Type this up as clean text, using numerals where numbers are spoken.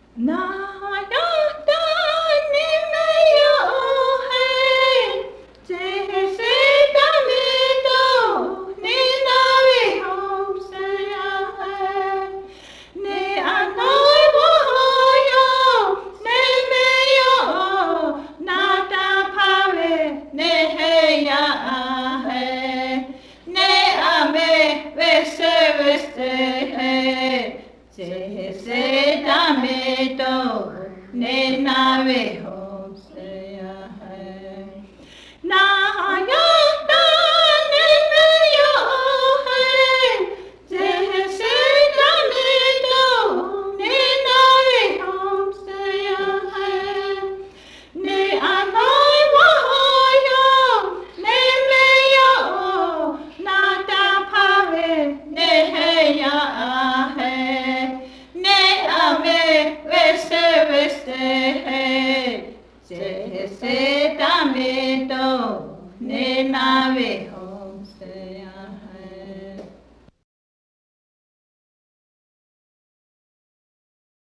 Na yata ni me yo hai, je se tame to ni na we hom se ya hai. Ne anoi wo yo, ne me yo, na ta pa we ne he ya hai. Ne ame we se hai. Se se dame to ne na ve hom se ya hai. Na ya ta ne me yo hai. Se se dame to ne na ve hom se ya hai. Ne anoi wo yo ne me yo na ta pa ve ne he ya hai. Ne ame veste hai, se dame to ne na ve